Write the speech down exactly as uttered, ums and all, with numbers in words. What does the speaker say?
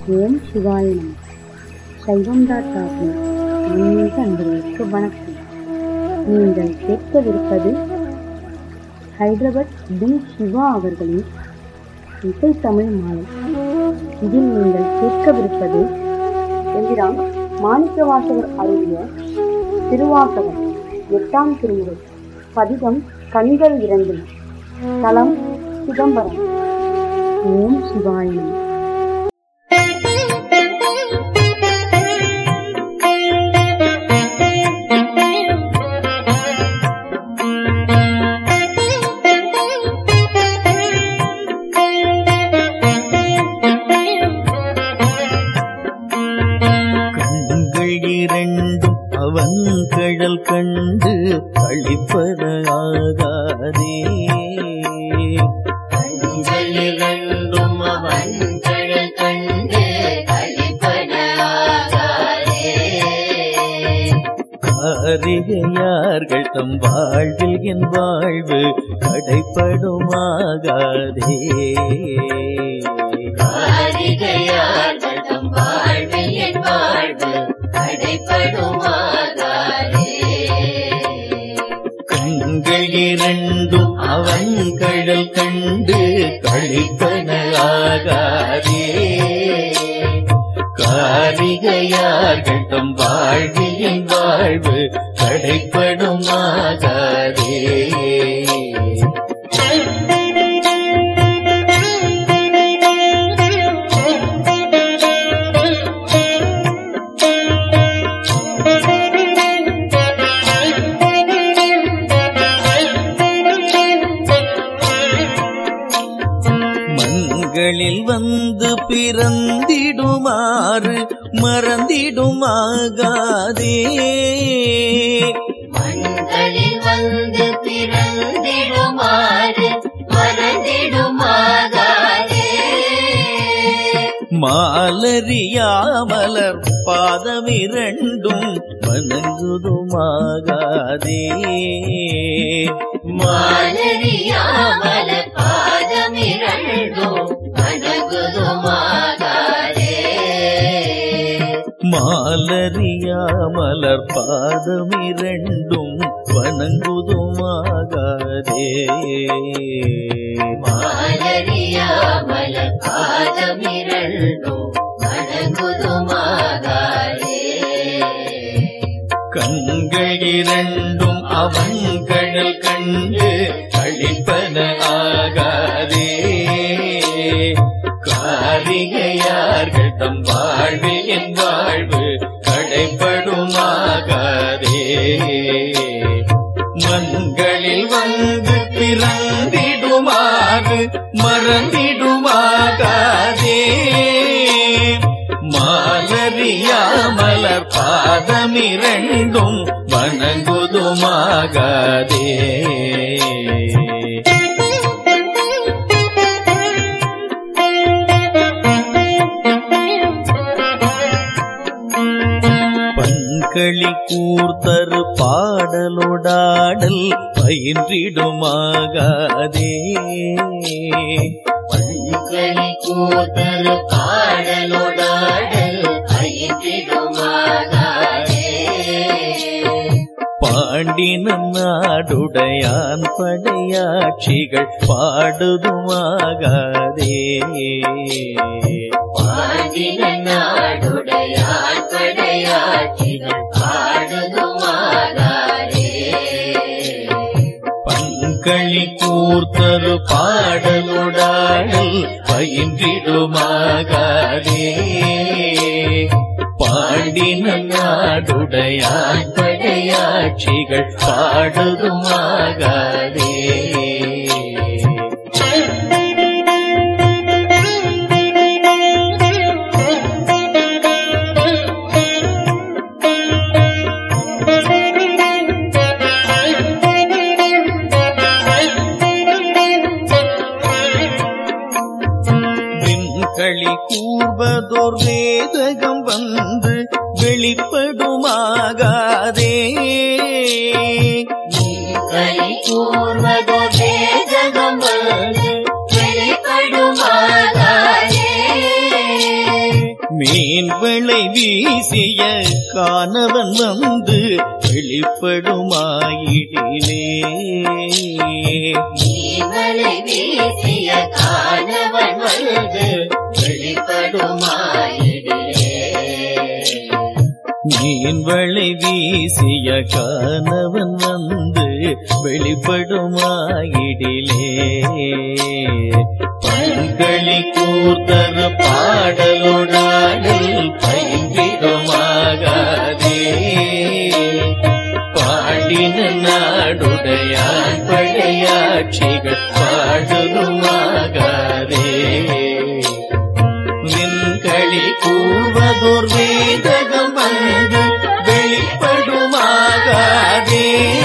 ஓம் சிவாய நம. சைவம் டாட் ஆர்கின் ஆன்மீக அன்பர்களுக்கு வணக்கம். நீங்கள் கேட்கவிருப்பது ஹைதராபாத் டி சிவா அவர்களின் இசை தமிழ் மாலை. இதில் நீங்கள் கேட்கவிருப்பது எம்பிரான் மாணிக்கவாசகர் அருளிய திருவாசகம் எட்டாம் திருமுறை பதிகம் கண்கள் இரண்டு, தலம் சிதம்பரம். ஓம் சிவாய நம. இரண்டும் அவன் கழல் கண்டு கழிப்பதாகாதே. கண்கள் இரண்டும் அவன் கழல் கண்டு கழிப்பதாகாதே. காரிகையார்கள் தம் வாழ்வில் என் வாழ்வு கடைப்படுமாகாதே. காரிகையார்கள் தம் வாழ்வில் என் வாழ்வு கண்கள் இரண்டும் அவன் கழல் கண்டு கழிப்பதாகாதே. காரிகையார்கள் தம் வாழ்வில் என் வாழ்வு கடைப்படுமாகாதே. மண்களில் வந்து பிறந்திடுமாறு மறந்திடுமாகாதே. மண்களில் வந்து பிறந்திடுமாறு மறந்திடுமாகாதே. மாலரியாமலர் பாதமிரண்டும் வணங்குதுமாகாதே. மாலரியாமலர் பாதமிரண்டும் வணங்குதுமாகாதே. மாலரியாமலர் பாதமிரண்டும் வணங்குதுமாகாதே. மாலரியாமலர் பாதமிரண்டும் வணங்குதுமாகாதே. கண்கள் இரண்டும் அவன் கழல் கண்டு கழிப்பதாகாதே. காரிகையார்கள் தம் வாழ்வில் என் வாழ்வு கடைப்படுமாகாதே. மண்களில் வந்து பிறந்திடுமாறு மறந்திடுமாகாதே. மாலரியாமலர் பாதமிரண்டும் வணங்குதுமாகாதே. பண்களி கூர்த்தரு பாடலோடாடல் பயின்றிடுமாகாதே. பண்களி கூர்த்தரு பாடலோடாடல் பயின்றிடுமாகாதே. பாண்டின நாடுடையான் படையாட்சிகள் பாடுதுமாகாதே. பாண்டின நாடுடையான் படையாட்சிகள் பாடுதுமாகாதே. பண்களி கூர்த்தரு பாடலுடாடல் பயின்றிடுமாகாதே. பாண்டின நாடுடையான் படையாட்சிகள் பாடுதுமாகாதே. விண்களி கூர்வதோர் வேதகம் வந்து வெளிப்படுமாகாதே. விண்களி கூர்வதோர் வேதகம் வந்து வெளிப்படுமாகாதே. மீன் விளை வீசிய காணவன் வந்து வெளிப்படுமாயிடிலே மீன்வலை வீசிய காணவன் வந்து வெளிப்படுமாயிடிலே மீன் வளை வீசிய காணவன் வந்து வெளிப்படுமாயிடிலே பண்களி கூர்த்தர பாடலோடாடல் பைங்கிடுமாகாதே பாடின நாடுடையான் படையாட்சிகள் பாடுதுமாகாதே விண்களி கூர்வதோர் வேதகம் வந்து வெளிப்படுமாகாதே